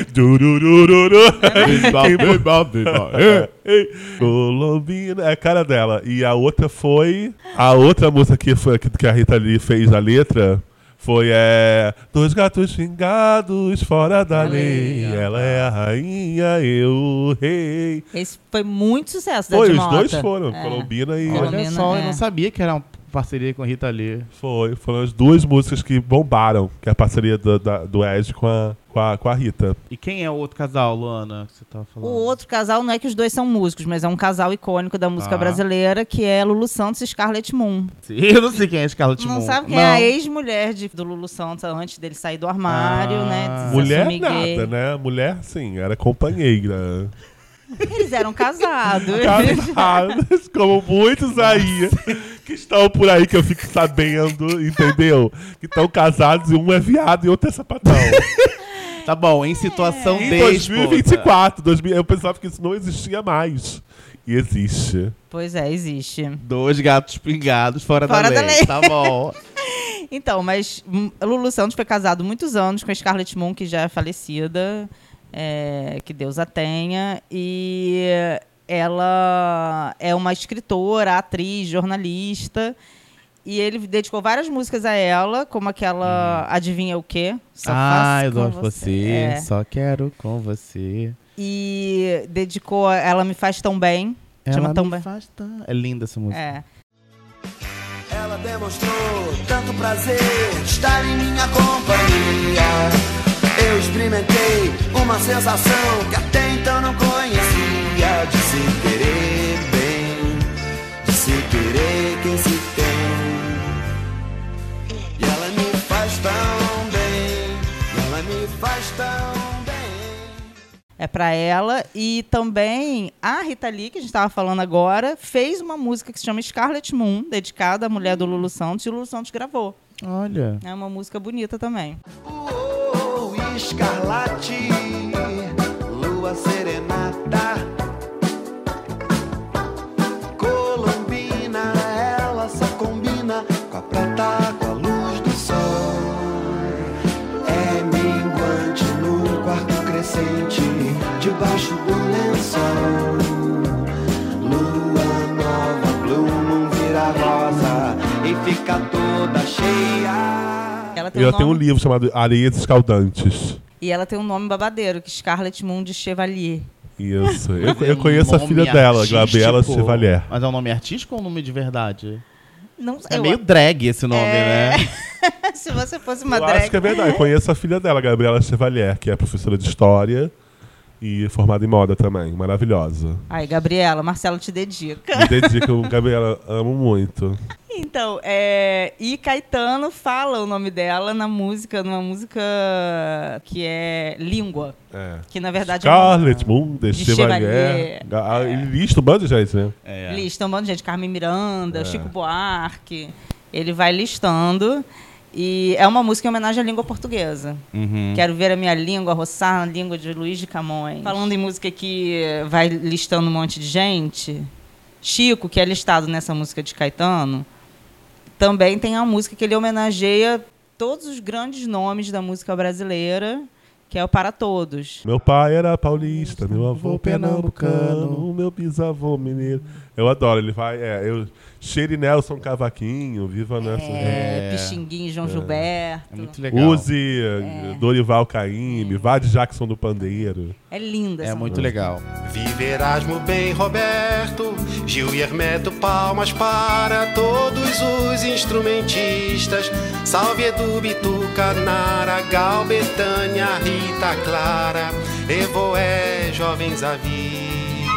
Colombina, é a cara dela. E a outra foi... A outra música que a Rita Lee fez a letra... Foi 2 gatos fingados fora da lei. Ela é a rainha, eu o rei. Esse foi muito sucesso da Ed Mota. Os dois foram, Colombina e... Olha só, eu não sabia que era uma parceria com a Rita Lee. Foram as 2 músicas que bombaram, que é a parceria do Ed com a Rita. E quem é o outro casal, Luana, que você tava falando? O outro casal não é que os dois são músicos, mas é um casal icônico da música brasileira, que é Lulu Santos e Scarlett Moon. Eu não sei quem é Scarlett Moon. Não sabe quem é a ex-mulher do Lulu Santos antes dele sair do armário, né? Mulher nada, né? Mulher, sim, era companheira. Eles eram casados. Casados, como muitos aí que estão por aí, que eu fico sabendo, entendeu? Que estão casados e um é viado e outro é sapatão. Tá bom, em situação Em déspota. 2024, eu pensava que isso não existia mais. E existe. Pois é, existe. 2 gatos pingados fora da lei. Tá bom. Então, mas Lulu Santos foi casado muitos anos com a Scarlett Moon, que já é falecida. Que Deus a tenha. E ela é uma escritora, atriz, jornalista. E ele dedicou várias músicas a ela, como aquela Adivinha o Quê? Só eu gosto de você, só quero com você. E dedicou Ela Me Faz Tão Bem. É linda essa música. Ela demonstrou tanto prazer de estar em minha companhia. Eu experimentei uma sensação que até então não conhecia, de se querer bem, de se querer quem se tem. E ela me faz tão bem, ela me faz tão bem. É pra ela. E também a Rita Lee, que a gente tava falando agora, fez uma música que se chama Scarlett Moon, dedicada à mulher do Lulu Santos, e o Lulu Santos gravou. Olha. É uma música bonita também. Escarlate, lua serenata, Colombina, ela só combina com a prata, com a luz do sol. debaixo do lençol. Lua nova, Blue Moon vira rosa e fica toda cheia. Ela tem um livro chamado Areias Escaldantes. E ela tem um nome babadeiro, que é Scarlett Moon de Chevalier. Isso. Eu conheço a filha dela, Gabriela Chevalier. Mas é um nome artístico ou um nome de verdade? Não, é meio drag esse nome, né? Se você fosse uma Eu drag... acho que é verdade. Eu conheço a filha dela, Gabriela Chevalier, que é professora de História e formada em moda também. Maravilhosa. Ai, Gabriela, Marcelo te dedica. Me dedico, Gabriela, amo muito. Então, e Caetano fala o nome dela numa música que é Língua. Que na verdade Scarlett Moon de Chevalier. Ele lista um bando de gente, né? Lista um bando de gente. Carmen Miranda, Chico Buarque. Ele vai listando. E é uma música em homenagem à língua portuguesa. Quero ver a minha língua roçar na língua de Luís de Camões. Falando em música que vai listando um monte de gente, Chico, que é listado nessa música de Caetano, também tem a música que ele homenageia todos os grandes nomes da música brasileira, que é o Para Todos. Meu pai era paulista, meu avô pernambucano, meu bisavô mineiro. Eu adoro, ele vai... Cheire Nelson Cavaquinho, Viva Nelson... Pixinguinho, João Gilberto. É muito legal. Use Dorival Caymmi, Vade Jackson do Pandeiro. É linda essa música. Muito legal. Vive Erasmo bem Roberto, Gil e Hermeto, palmas para todos os instrumentistas. Salve Edu, Bituca, Nara, Gal, Betânia, Rita, Clara, Evoé, jovens à vista.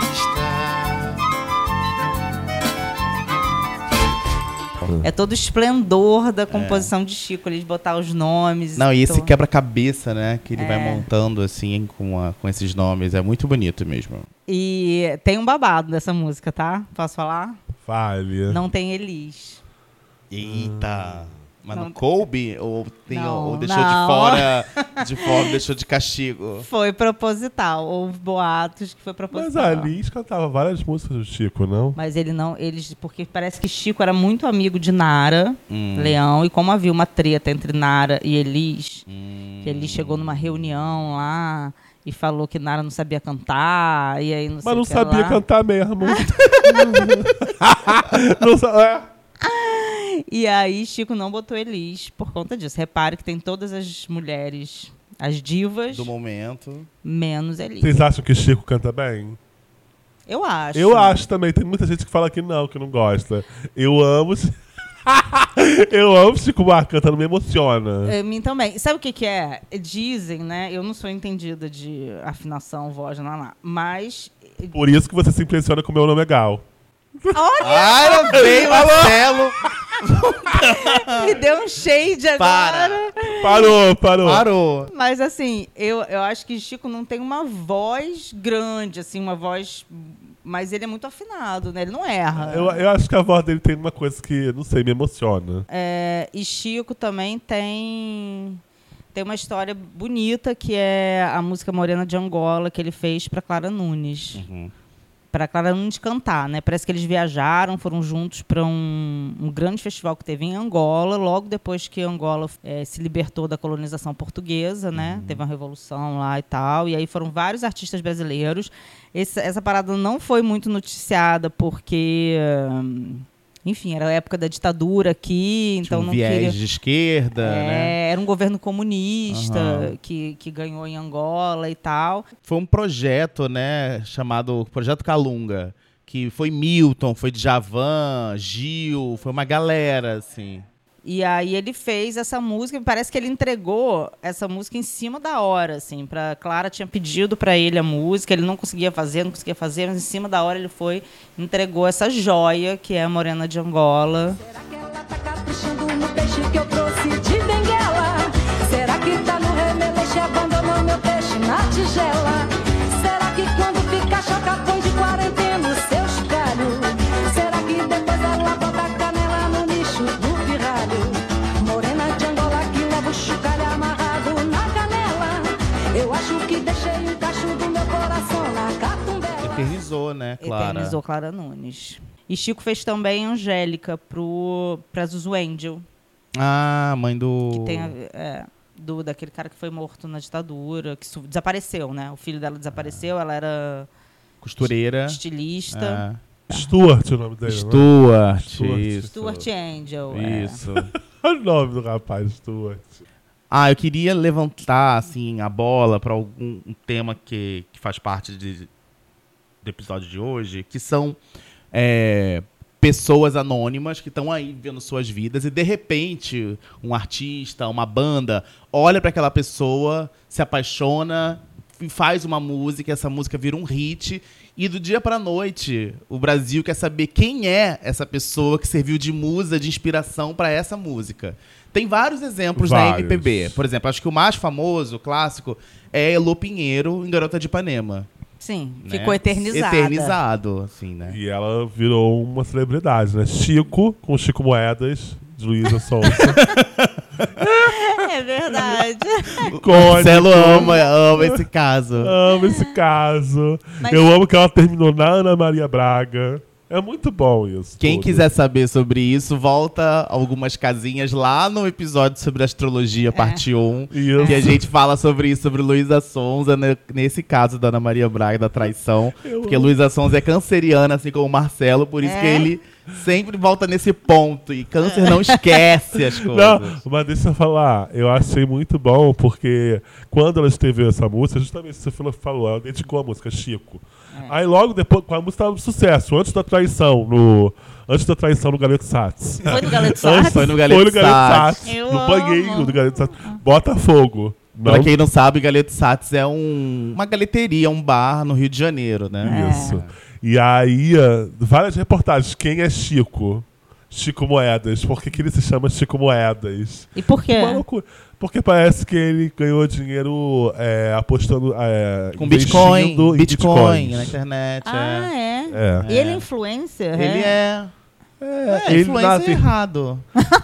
É todo o esplendor da composição de Chico, eles botar os nomes. Não, e esse quebra-cabeça, né? Que ele vai montando assim com esses nomes. É muito bonito mesmo. E tem um babado dessa música, tá? Posso falar? Fale. Não tem Elis. Eita! Mas não coube? Ou deixou de fora, deixou de castigo? Foi proposital. Houve boatos que foi proposital. Mas a Elis cantava várias músicas do Chico, não? Mas porque parece que Chico era muito amigo de Nara Leão, e como havia uma treta entre Nara e Elis, que Elis chegou numa reunião lá e falou que Nara não sabia cantar, e aí Mas não sabia cantar mesmo. Não sabia. E aí Chico não botou Elis por conta disso. Repare que tem todas as mulheres, as divas do momento, menos Elis. Vocês acham que Chico canta bem? Eu acho. Eu acho também. Tem muita gente que fala que não gosta. Eu amo eu amo Chico Buarque cantando, me emociona. Mim também. Sabe o que é? Dizem, né? Eu não sou entendida de afinação, voz, mas... Por isso que você se impressiona com o meu nome é Gal. Olha! Bem, Marcelo! Me deu um shade agora. Parou. Mas assim, eu acho que Chico não tem uma voz grande, assim, uma voz... Mas ele é muito afinado, né? Ele não erra. Eu acho que a voz dele tem uma coisa que, não sei, me emociona. E Chico também tem uma história bonita, que é a música Morena de Angola, que ele fez para Clara Nunes. Para Clara Nunes cantar, né? Parece que eles viajaram, foram juntos para um grande festival que teve em Angola, logo depois que Angola se libertou da colonização portuguesa, né? Teve uma revolução lá e tal, e aí foram vários artistas brasileiros. Essa parada não foi muito noticiada porque... Enfim, era a época da ditadura aqui, então não viés de esquerda, né? Era um governo comunista que ganhou em Angola e tal. Foi um projeto, né, chamado Projeto Calunga, que foi Milton, foi Djavan, Gil, foi uma galera, assim. E aí ele fez essa música, me parece que ele entregou essa música em cima da hora, assim, pra Clara tinha pedido para ele a música, ele não conseguia fazer, mas em cima da hora ele entregou essa joia que é a Morena de Angola. Será que ela tá caprichando no peixe que eu trouxe de Benguela? Será que tá no remeleixo e abandonou meu peixe na tigela? Será que quando fica choca põe de quarentena os seus calhos? Será que depois ela bota canela no lixo do Morena de Angola que leva o chocalho amarrado na canela. Eu acho que deixei um cacho do meu coração na catumbela. Eternizou, né, Clara? Eternizou Clara Nunes. E Chico fez também Angélica pra Zuzu Angel. Ah, mãe do... Que tem daquele cara que foi morto na ditadura, que desapareceu, né? O filho dela desapareceu, ela era costureira, estilista. Stuart, o nome dele, Stuart, né? isso. Stuart Angel. Isso. Olha o nome do rapaz, Stuart. Eu queria levantar assim, a bola para algum tema que faz parte do episódio de hoje, que são pessoas anônimas que estão aí vivendo suas vidas e, de repente, um artista, uma banda, olha para aquela pessoa, se apaixona e faz uma música, essa música vira um hit e, do dia para a noite, o Brasil quer saber quem é essa pessoa que serviu de musa, de inspiração para essa música. Tem vários exemplos na MPB. Por exemplo, acho que o mais famoso, o clássico, é Elô Pinheiro em Garota de Ipanema. Sim, né? ficou eternizada. Eternizado, assim, né? E ela virou uma celebridade, né? Chico, com Chico Moedas, de Luísa Sonza. É verdade. Marcelo ama esse caso. Amo esse caso. Mas... Eu amo que ela terminou na Ana Maria Braga. É muito bom isso. Quem quiser saber sobre isso, volta algumas casinhas lá no episódio sobre astrologia, parte 1. Isso. Que a gente fala sobre isso, sobre Luísa Sonza, nesse caso da Ana Maria Braga, da traição. Porque Luísa Sonza é canceriana, assim como o Marcelo, por isso que ele sempre volta nesse ponto. E câncer não esquece as coisas. Não, mas deixa eu falar, eu achei muito bom, porque quando ela escreveu essa música, justamente você falou, ela dedicou a música Chico. Aí logo depois, com a música estava um sucesso, antes da traição no Galeto Sats. Foi no Galeto Sats? Foi no Galeto Sats. No banheiro do Galeto Sats. Botafogo. Pra quem não sabe, Galeto Sats é uma galeteria, um bar no Rio de Janeiro, né? Isso. E aí, várias reportagens. Quem é Chico? Chico Moedas. Por que ele se chama Chico Moedas? E por quê? Uma loucura. Porque parece que ele ganhou dinheiro apostando com Bitcoin na internet. E ele é influencer? Ele é ele influencer errado.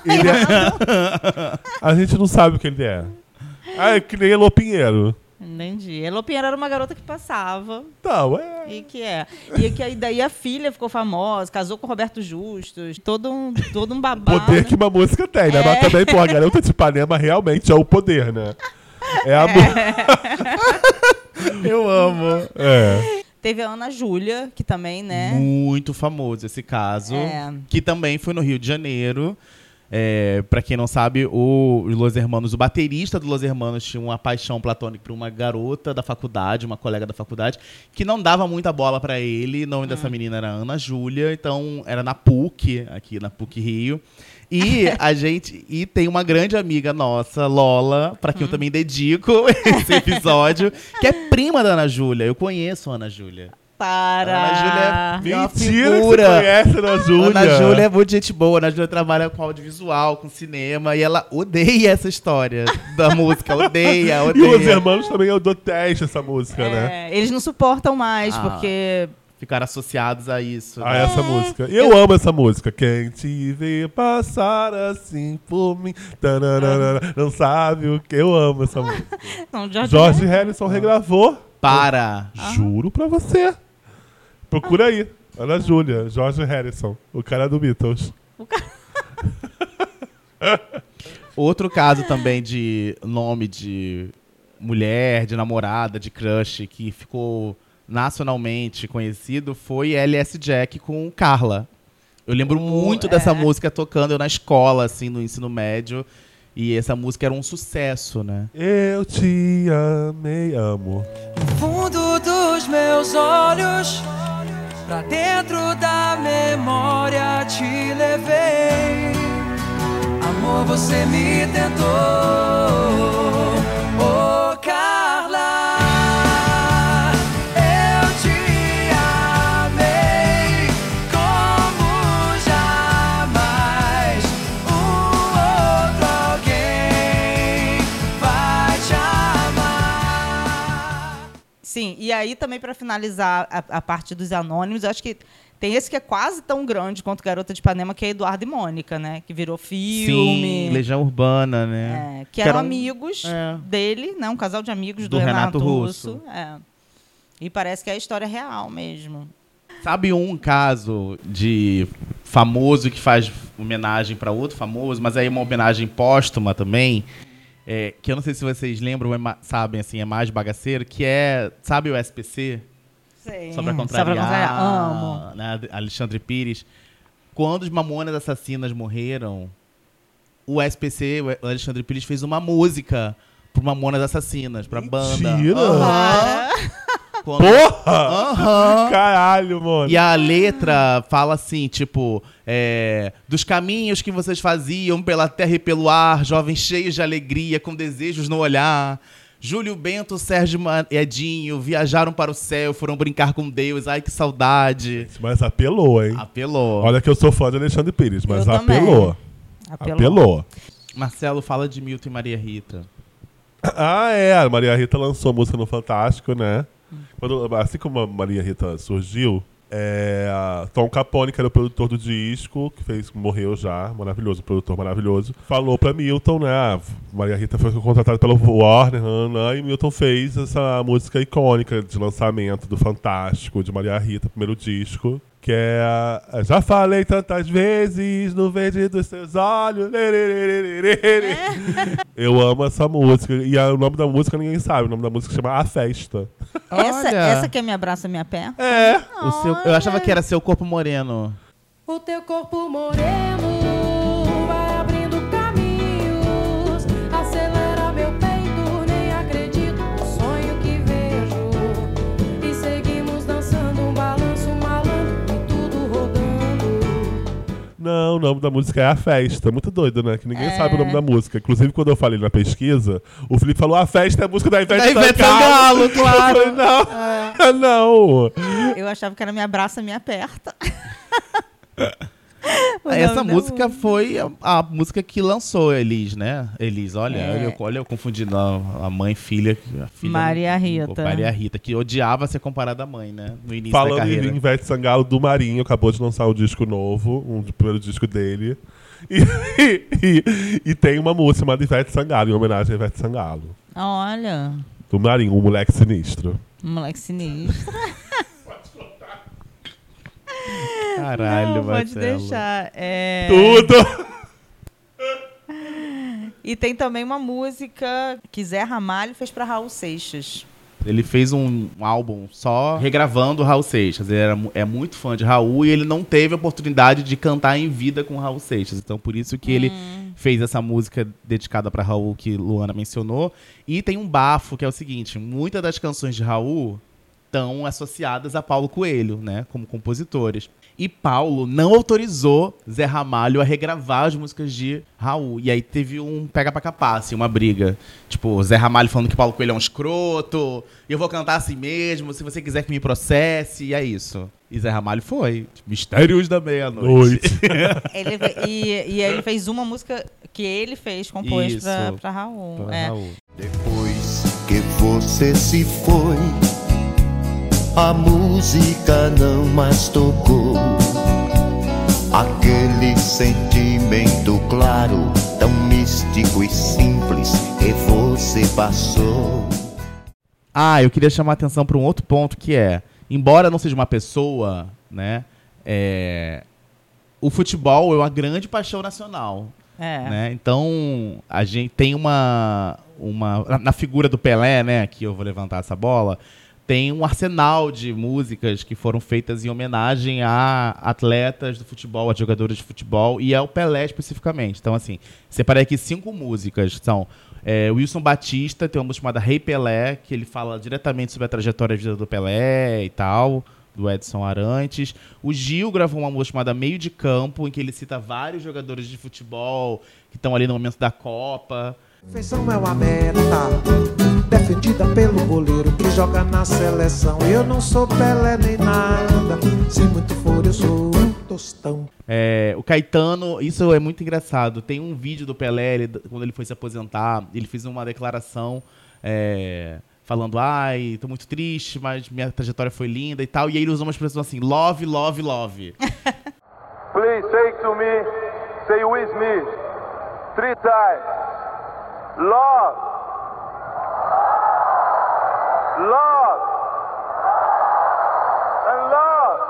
A gente não sabe o que ele é. É que nem Elô Pinheiro. Entendi. Elô Pinheiro era uma garota que passava. Não, E que daí a filha ficou famosa, casou com o Roberto Justus, todo um babado. Poder que uma música tem, né? Mas também, pô, a Garota de Ipanema realmente é o poder, né? É a Eu amo. Teve a Ana Júlia, que também, né? Muito famoso esse caso. Que também foi no Rio de Janeiro. Pra quem não sabe, o Los Hermanos, o baterista do Los Hermanos, tinha uma paixão platônica por uma garota da faculdade, uma colega da faculdade, que não dava muita bola pra ele. O nome dessa menina era Ana Júlia, então era na PUC, aqui na PUC Rio. E tem uma grande amiga nossa, Lola, pra quem eu também dedico esse episódio, que é prima da Ana Júlia. Eu conheço a Ana Júlia. Ana Júlia é uma figura. Que você conhece a Ana Júlia. Ana Júlia é muito gente boa. A Ana Júlia trabalha com audiovisual, com cinema, e ela odeia essa história da música. Odeia. E os Hermanos também eu detesto essa música, né? Eles não suportam mais, porque... Ficaram associados a isso. A essa música. E eu amo essa música. Quem te vê passar assim por mim, não sabe o que. Eu amo essa música. Não, George Harrison regravou. Juro pra você. Procura aí. Ana Júlia, George Harrison, o cara do Beatles. Outro caso também de nome de mulher, de namorada, de crush, que ficou nacionalmente conhecido foi LS Jack com Carla. Eu lembro muito dessa música tocando eu na escola, assim, no ensino médio. E essa música era um sucesso, né? Eu te amei, amo. No fundo dos meus olhos, pra dentro da memória te levei. Amor, você me tentou. Oh, Carla, eu te amei como jamais outro alguém vai te amar. Sim, e aí também para finalizar a parte dos anônimos, eu acho que tem esse que é quase tão grande quanto Garota de Ipanema, que é Eduardo e Mônica, né? Que virou filme. Sim, Legião Urbana, né? Que eram amigos dele, né? Um casal de amigos do Renato Russo. E parece que é a história real mesmo. Sabe um caso de famoso que faz homenagem para outro famoso, mas aí uma homenagem póstuma também? que eu não sei se vocês lembram, sabem, assim, é mais bagaceiro, que é, sabe o SPC? Sim. Só pra contrariar. Amo. Né, Alexandre Pires. Quando os Mamonas Assassinas morreram, o SPC, o Alexandre Pires, fez uma música pro Mamonas Assassinas, pra banda. Porra! Caralho, mano. E a letra fala assim, tipo... dos caminhos que vocês faziam pela terra e pelo ar, jovens cheios de alegria, com desejos no olhar. Júlio Bento, Sérgio Edinho viajaram para o céu, foram brincar com Deus. Ai, que saudade. Mas apelou, hein? Apelou. Olha que eu sou fã de Alexandre Pires, mas apelou. Apelou. Marcelo, fala de Milton e Maria Rita. A Maria Rita lançou música no Fantástico, né? Assim como a Maria Rita surgiu, Tom Capone, que era o produtor do disco, que morreu já, maravilhoso, produtor maravilhoso, falou pra Milton, né? Maria Rita foi contratada pelo Warner, e Milton fez essa música icônica de lançamento do Fantástico, de Maria Rita, primeiro disco, que é Já falei tantas vezes no verde dos seus olhos. Eu amo essa música. E o nome da música ninguém sabe. O nome da música chama A Festa. Essa que é Me Abraça, Me Aperta? Eu achava que era Seu Corpo Moreno. O teu corpo moreno vai abrindo caminhos, acelera meu peito, nem acredito no sonho que vejo. E seguimos dançando um balanço malandro e tudo rodando. Não, o nome da música é A Festa. Muito doido, né? Que ninguém sabe o nome da música. Inclusive, quando eu falei na pesquisa, o Felipe falou: A Festa é a música da Ivete Sangalo, claro. Eu falei, não. Eu achava que era Me Abraça, Me Aperta. Essa música foi a música que lançou a Elis, né? Elis, olha, eu confundindo a mãe, filha. Maria Rita. Maria Rita, que odiava ser comparada à mãe, né? No início Falando da carreira. em Ivete Sangalo, do Marinho, acabou de lançar um disco novo, o primeiro disco dele. E tem uma música chamada Ivete Sangalo, em homenagem a Ivete Sangalo. Olha. Do Marinho, um moleque sinistro. Moleque sinistro. Caralho, não, pode deixar. Tudo! E tem também uma música que Zé Ramalho fez pra Raul Seixas. Ele fez um álbum só regravando o Raul Seixas. Ele é muito fã de Raul e ele não teve a oportunidade de cantar em vida com o Raul Seixas. Então, por isso que ele fez essa música dedicada pra Raul, que Luana mencionou. E tem um bafo, que é o seguinte: muitas das canções de Raul estão associadas a Paulo Coelho, né, como compositores. E Paulo não autorizou Zé Ramalho a regravar as músicas de Raul. E aí teve um pega pra capar, assim, uma briga. Tipo, Zé Ramalho falando que Paulo Coelho é um escroto, eu vou cantar assim mesmo, se você quiser que me processe, e é isso. E Zé Ramalho foi. Mistérios da Meia-Noite. Ele fez uma música que ele compôs pra Raul. Raul. Depois que você se foi, a música não mais tocou. Aquele sentimento claro, tão místico e simples, que você passou. Eu queria chamar a atenção para um outro ponto, que é, embora não seja uma pessoa, né, o futebol é uma grande paixão nacional. Né? Então, a gente tem na figura do Pelé, né, que eu vou levantar essa bola, tem um arsenal de músicas que foram feitas em homenagem a atletas do futebol, a jogadores de futebol, e ao Pelé especificamente. Então, assim, separei aqui 5 músicas. São Wilson Batista, tem uma música chamada Rei Pelé, que ele fala diretamente sobre a trajetória de vida do Pelé e tal, do Edson Arantes. O Gil gravou uma música chamada Meio de Campo, em que ele cita vários jogadores de futebol que estão ali no momento da Copa. Perfeição é uma meta defendida pelo goleiro que joga na seleção. Eu não sou Pelé nem nada, se muito for eu sou um tostão. O Caetano, isso é muito engraçado. Tem um vídeo do Pelé, quando ele foi se aposentar, ele fez uma declaração falando: tô muito triste, mas minha trajetória foi linda e tal. E aí ele usou uma expressão assim: love, love, love. Please say to me, say with me, 3 times. Love, love, and love,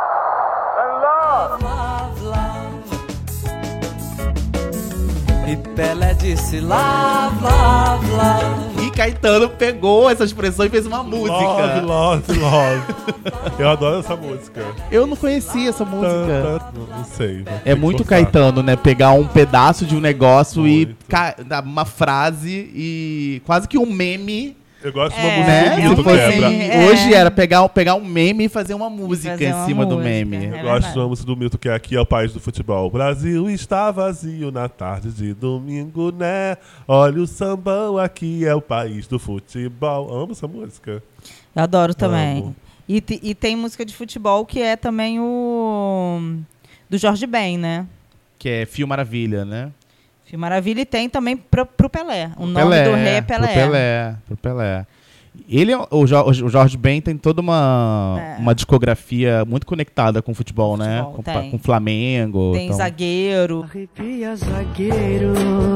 and love. It Pelé disse love, love, love. E Caetano pegou essa expressão e fez uma música. Love, love, love. Eu adoro essa música. Eu não conhecia essa música. Não sei. É muito Caetano, né? Pegar um pedaço de um negócio e dar uma frase e quase que um meme. Eu gosto de uma música do Milton Quebra. Hoje era pegar um meme e fazer uma música em cima do meme. Eu gosto de uma música do Milton, que é Aqui é o País do Futebol. O Brasil está vazio na tarde de domingo, né? Olha o sambão, aqui é o país do futebol. Amo essa música. Eu adoro também. E tem música de futebol que é também o do Jorge Ben, né? Que é Fio Maravilha, né? Fio Maravilha, e tem também pro Pelé. O nome do rei é Pelé. Pro Pelé. Ele, o Jorge Ben tem toda uma discografia muito conectada com o futebol, né? Com Flamengo. Tem zagueiro. Arrepia, zagueiro.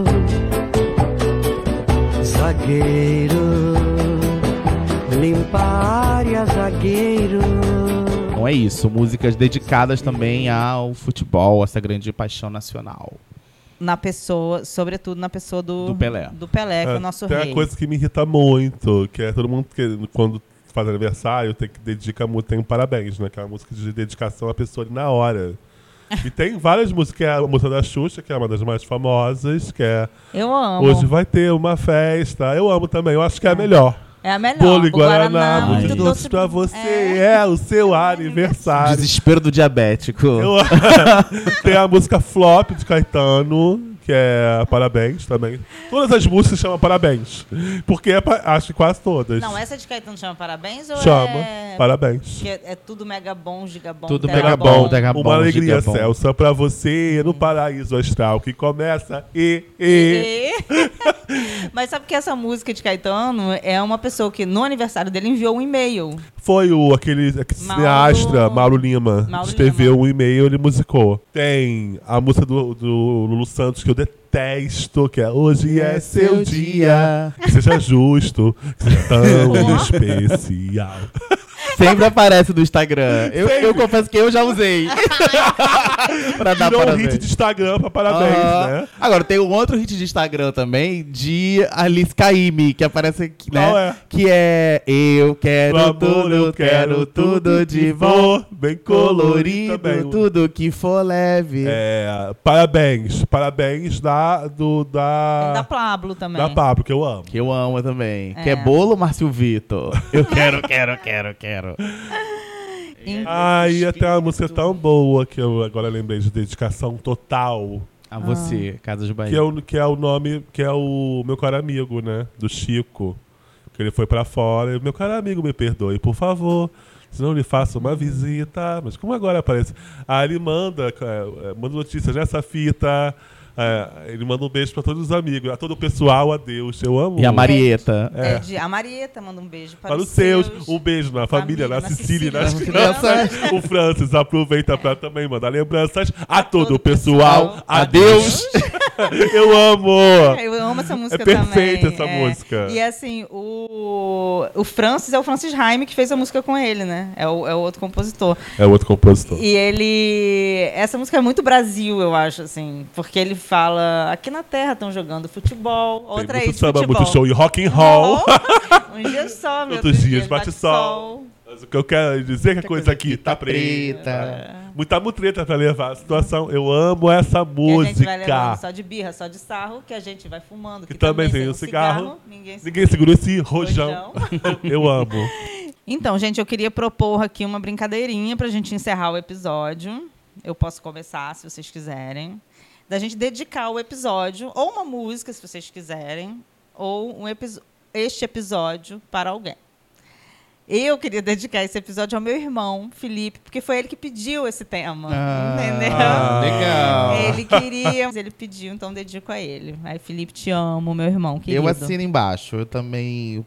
Zagueiro. Limpa a área, zagueiro. Então é isso. Músicas dedicadas também ao futebol, essa grande paixão nacional. Na pessoa, sobretudo na pessoa do Pelé. Do Pelé, que é o nosso rei. Tem uma coisa que me irrita muito, que é todo mundo que quando faz aniversário tem que dedicar muito, tem um parabéns, né? Que é uma música de dedicação à pessoa ali na hora. E tem várias músicas, que é a música da Xuxa, que é uma das mais famosas, que é Eu amo. Hoje vai ter uma festa. Eu amo também, eu acho que é a melhor. É a melhor. Bolo e Guaraná, muito doce pra você, é o seu aniversário. Desespero do diabético. Tem a música Flop de Caetano, que é Parabéns também. Todas as músicas chamam Parabéns. Porque acho que quase todas. Não, essa de Caetano chama Parabéns ou chama Parabéns. Que é tudo mega bom, giga bom, tudo mega bom, mega bom. Uma alegria, Celsa, pra você no paraíso astral, que começa Mas sabe que essa música de Caetano é uma pessoa que no aniversário dele enviou um e-mail. Foi aquele cineasta, Mauro Lima, escreveu um e-mail, ele musicou. Tem a música do Lulu Santos, que eu detesto, que é Hoje é seu dia. Que seja justo, que seja tão especial. Sempre aparece no Instagram. Eu confesso que eu já usei. Pra dar Virou parabéns. um hit de Instagram pra parabéns, né? Agora, tem um outro hit de Instagram também, de Alice Caymmi, que aparece aqui, né? Qual é? Que é Eu quero Amor, tudo, eu quero tudo de bom, bem colorido também. Tudo que for leve. Parabéns da Da Pablo também. Da Pablo, que eu amo. Que eu amo também. Que é bolo, Márcio Vitor. Eu quero. E até uma música tão boa que eu agora lembrei de Dedicação Total. A você, Casa de Bahia. Que é o nome, que é o Meu Caro Amigo, né? Do Chico. Que ele foi pra fora. Meu caro amigo, me perdoe, por favor. Senão lhe faço uma visita. Mas como agora aparece? Ele manda notícias nessa fita. Ele manda um beijo pra todos os amigos, a todo o pessoal, adeus, eu amo. E a Marieta. A Marieta manda um beijo para os seus. Um beijo na família, na Cecília, nas crianças. O Francis aproveita pra também mandar lembranças a todo o pessoal, adeus. Eu amo. Eu amo essa música também. É perfeita essa também. música. E assim, o Francis é o Francis Raime que fez a música com ele, né? É o outro compositor. É o outro compositor. E ele... Essa música é muito Brasil, eu acho, assim. Porque ele fala, aqui na Terra estão jogando futebol, outra aí de samba, futebol. muito show e rock and roll. Um dia só, meu Outros dias bate sol. Mas o que eu quero dizer é que a coisa aqui tá preta. Muita mutreta pra levar a situação. Eu amo essa música. Que a gente vai levando só de birra, só de sarro, que a gente vai fumando. Que também tem um cigarro. Ninguém segura esse rojão. Eu amo. Então, gente, eu queria propor aqui uma brincadeirinha pra gente encerrar o episódio. Eu posso começar, se vocês quiserem. Da gente dedicar o episódio, ou uma música, se vocês quiserem, ou este episódio para alguém. Eu queria dedicar esse episódio ao meu irmão, Felipe, porque foi ele que pediu esse tema. Entendeu? Legal. Ele queria, ele pediu, então dedico a ele. Aí, Felipe, te amo, meu irmão querido. Eu assino embaixo. Eu também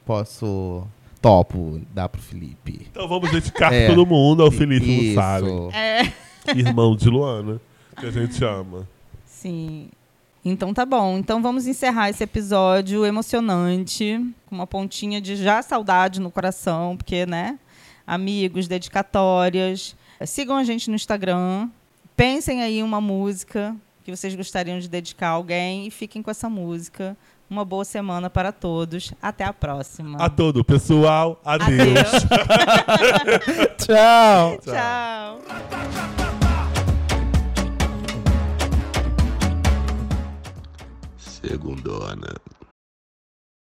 topo dar pro Felipe. Então vamos dedicar todo mundo ao Felipe Mussari. Irmão de Luana, que a gente ama. Sim. Então tá bom. Então vamos encerrar esse episódio emocionante, com uma pontinha de já saudade no coração, porque, né? Amigos, dedicatórias. Sigam a gente no Instagram. Pensem aí uma música que vocês gostariam de dedicar a alguém e fiquem com essa música. Uma boa semana para todos. Até a próxima. A todo pessoal, adeus. Tchau. Tchau. Segundona.